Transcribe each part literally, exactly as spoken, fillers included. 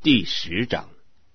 第十章。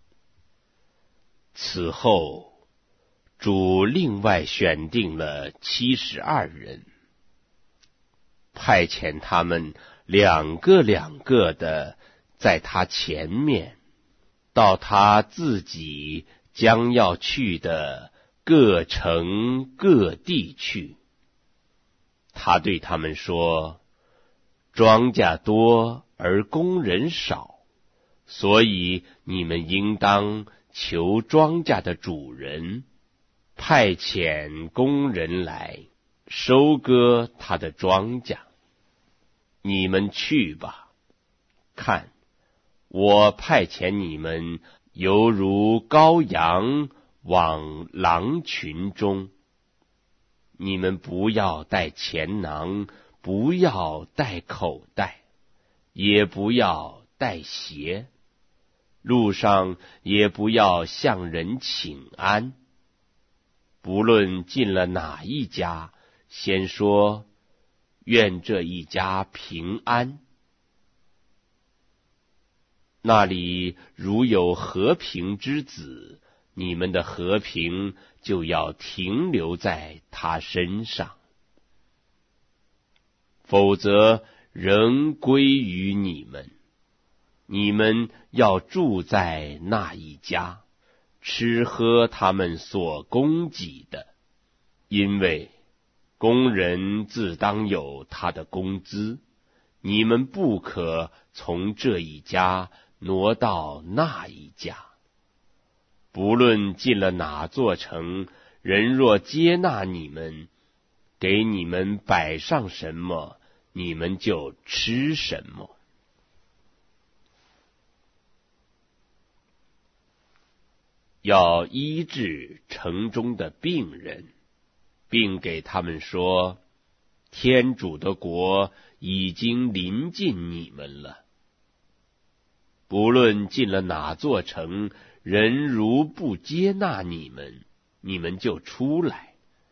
此后，主另外选定了七十二人，派遣他们两个两个的在他前面，到他自己将要去的各城各地去。他对他们说：庄稼多而工人少，所以你们应当求庄稼的主人，派遣工人来收割他的庄稼。你们去吧，看，我派遣你们犹如羔羊往狼群中。你们不要带钱囊，不要带口袋，也不要带鞋，路上也不要向人请安。不论进了哪一家，先说：愿这一家平安。那里如有和平之子，你们的和平就要停留在他身上，否则仍归于你们。你们要住在那一家，吃喝他们所供给的，因为工人自当有他的工资，你们不可从这一家挪到那一家。不论进了哪座城，人若接纳你们，给你们摆上什么，你们就吃什么。要医治城中的病人，并给他们说：天主的国已经临近你们了。不论进了哪座城，人如不接纳你们，你们就出来，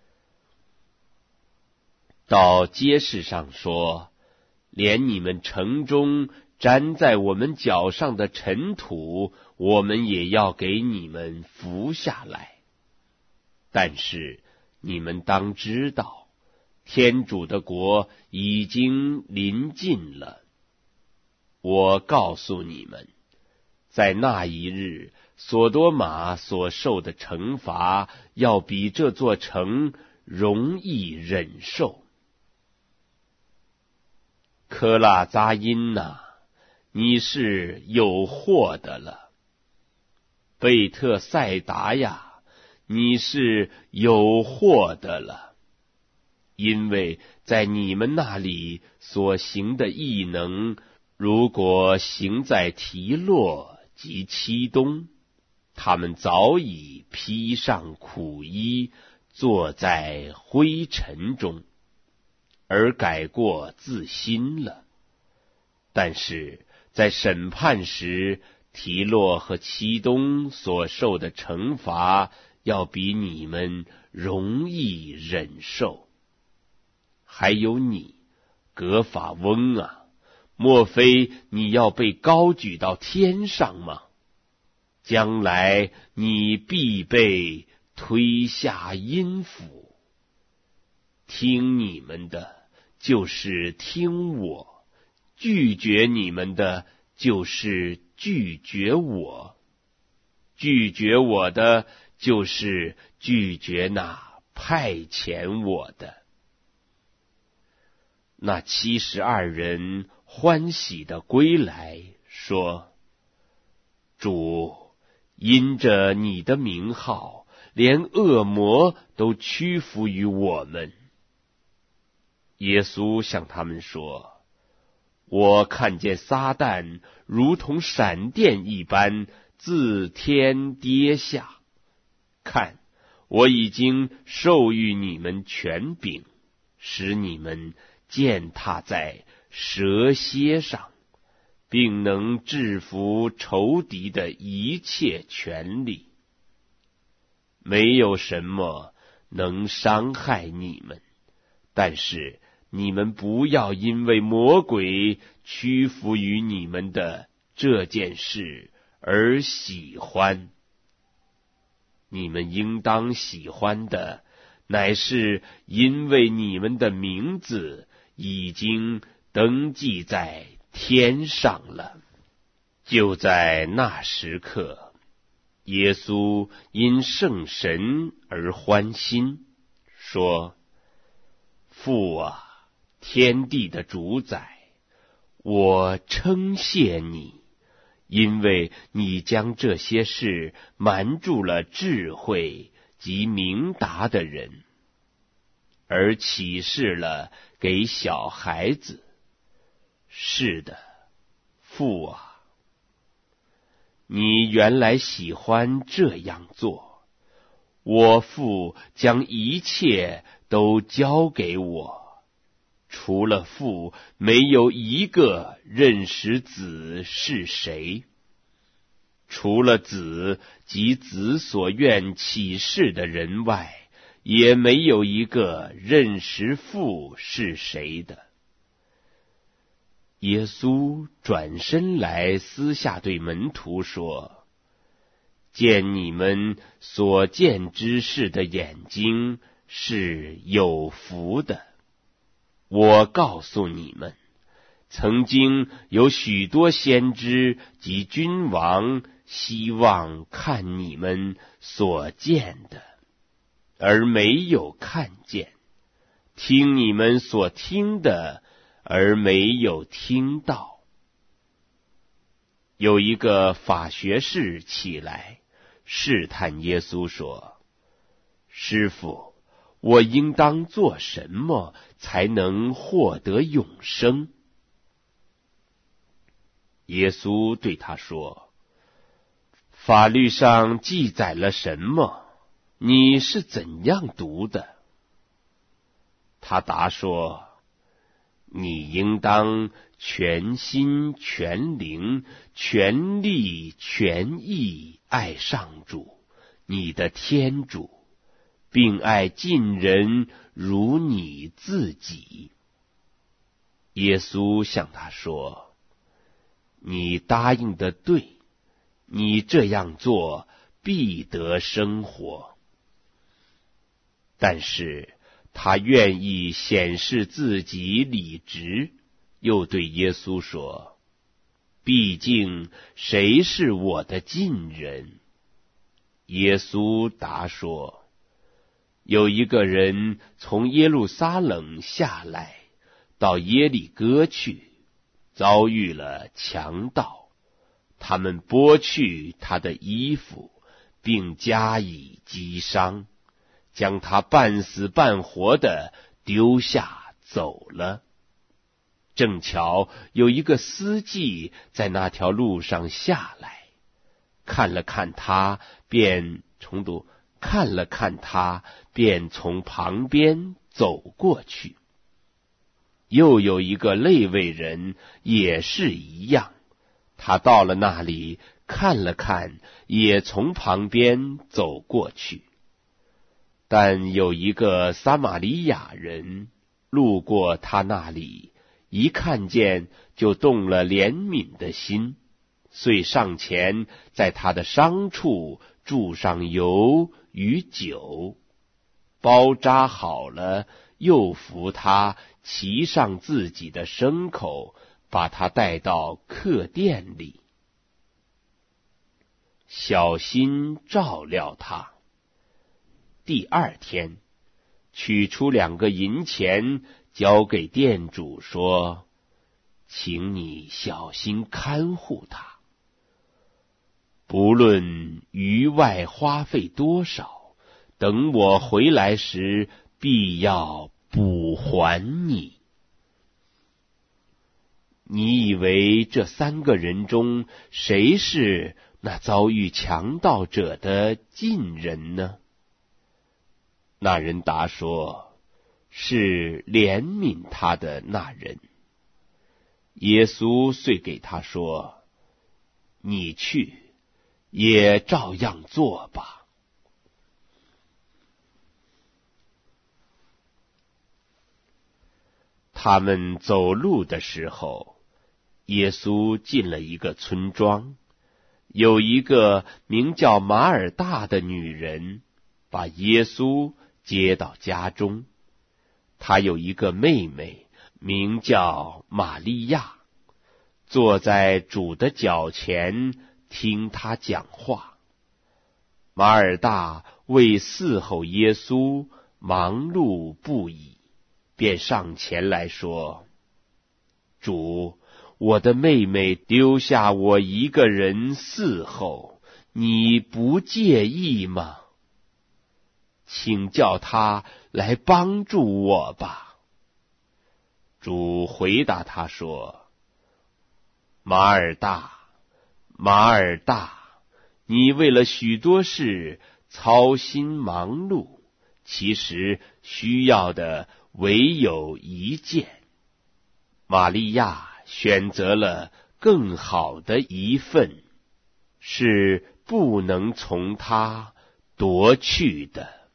到街市上说：连你们城中粘在我们脚上的尘土，我们也要给你们扶下来。但是你们当知道，天主的国已经临近了。我告诉你们，在那一日，索多玛所受的惩罚，要比这座城容易忍受。科拉扎因哪，你是有祸的了；贝特赛达呀，你是有祸的了。因为在你们那里所行的异能，如果行在提洛及漆东，他们早已披上苦衣，坐在灰尘中，而改过自新了。但是在审判时，提洛和漆东所受的惩罚，要比你们容易忍受。还有你，格法翁啊，莫非你要被高举到天上吗？将来你必被推下阴府。听你们的，就是听我；拒绝你们的，就是拒绝我；拒绝我的，就是拒绝那派遣我的。那七十二人欢喜地归来，说：主，因着你的名号，连恶魔都屈服于我们。耶稣向他们说：我看见撒旦如同闪电一般自天跌下，看，我已经授予你们权柄，使你们践踏在蛇蝎上，并能制服仇敌的一切权力。没有什么能伤害你们，但是你们不要因为魔鬼屈服于你们的这件事而喜欢。你们应当喜欢的，乃是因为你们的名字已经登记在天上了。就在那时刻，耶稣因圣神而欢心，说：父啊，天地的主宰，我称谢你，因为你将这些事瞒住了智慧及明达的人，而启示了给小孩子。是的，父啊，你原来喜欢这样做。我父将一切都交给我，除了父，没有一个认识子是谁。除了子及子所愿启示的人外，也没有一个认识父是谁的。耶稣转身来，私下对门徒说：见你们所见之事的眼睛是有福的。我告诉你们，曾经有许多先知及君王希望看你们所见的，而没有看见；听你们所听的，而没有听到。有一个法学士起来试探耶稣说：师父，我应当做什么才能获得永生？耶稣对他说：法律上记载了什么？你是怎样读的？他答说：你应当全心全灵全力全意爱上主你的天主，并爱近人如你自己。耶稣向他说：你答应的对，你这样做必得生活。但是他愿意显示自己理直，又对耶稣说：毕竟谁是我的近人？耶稣答说：有一个人从耶路撒冷下来，到耶利哥去，遭遇了强盗，他们剥去他的衣服，并加以击伤，将他半死半活的丢下走了。正巧有一个司机在那条路上下来，看了看他，便重读看了看他，便从旁边走过去。又有一个利未人也是一样，他到了那里，看了看，也从旁边走过去。但有一个撒玛利亚人路过他那里，一看见就动了怜悯的心，遂上前在他的伤处注上油与酒，包扎好了，又扶他骑上自己的牲口，把他带到客店里，小心照料他。第二天，取出两个银钱，交给店主说：请你小心看护他，不论余外花费多少，等我回来时，必要补还你。你以为这三个人中，谁是那遭遇强盗者的近人呢？那人答说：是怜悯他的那人。耶稣遂给他说：你去，也照样做吧。他们走路的时候，耶稣进了一个村庄， 有一个名叫马尔大的女人，把耶稣接到家中。她有一个妹妹，名叫玛利亚，坐在主的脚前听他讲话。马尔大为伺候耶稣忙碌不已，便上前来说：主，我的妹妹丢下我一个人伺候，你不介意吗？请叫她来帮助我吧。主回答他说：马尔大，马尔大，你为了许多事操心忙碌，其实需要的唯有一件。玛利亚选择了更好的一份，是不能从他夺去的。